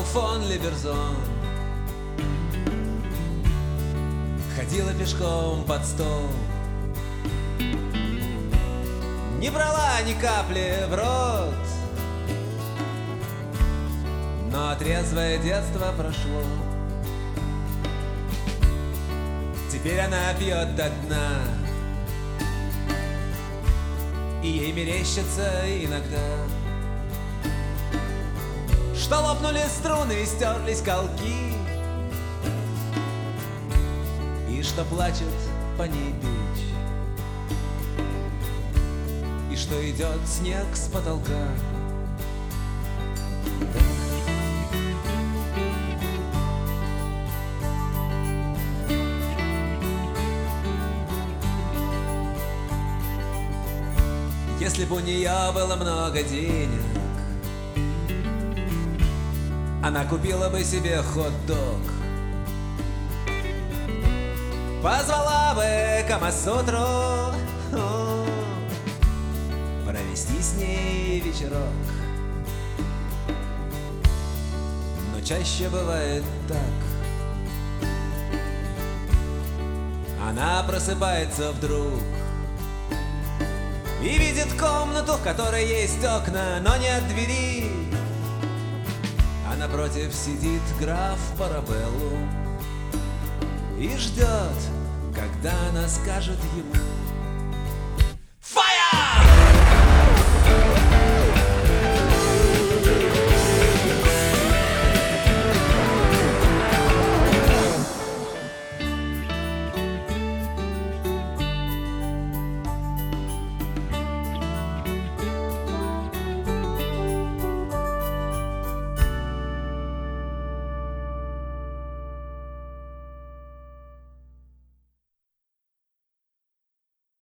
фон Либерзон ходила пешком под стол, не брала ни капли в рот, но трезвое детство прошло. Теперь она пьет до дна, и ей мерещится иногда, что лопнули струны и стерлись колки, и что плачет по ней печь, и что идет снег с потолка. Если бы у нее было много денег, она купила бы себе хот-дог, позвала бы Камасутру провести с ней вечерок. Но чаще бывает так: она просыпается вдруг и видит комнату, в которой есть окна, но нет двери, а напротив сидит граф Парабеллум и ждет, когда она скажет ему: